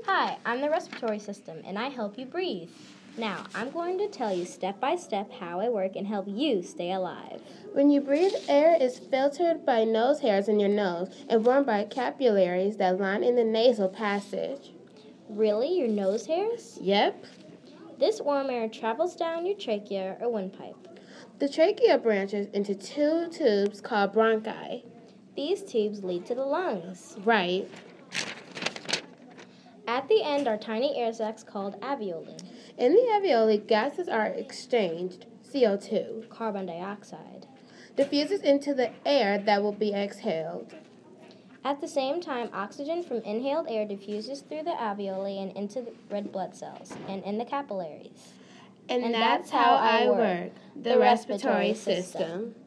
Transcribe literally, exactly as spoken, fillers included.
Hi, I'm the respiratory system, and I help you breathe. Now, I'm going to tell you step by step how I work and help you stay alive. When you breathe, air is filtered by nose hairs in your nose and warmed by capillaries that line in the nasal passage. Really? Your nose hairs? Yep. This warm air travels down your trachea or windpipe. The trachea branches into two tubes called bronchi. These tubes lead to the lungs. Right. At the end are tiny air sacs called alveoli. In the alveoli, gases are exchanged, C O two, Carbon dioxide. diffuses into the air that will be exhaled. At the same time, oxygen from inhaled air diffuses through the alveoli and into the red blood cells and in the capillaries. And, And that's, that's how how I I work, work, the, the respiratory respiratory system. system.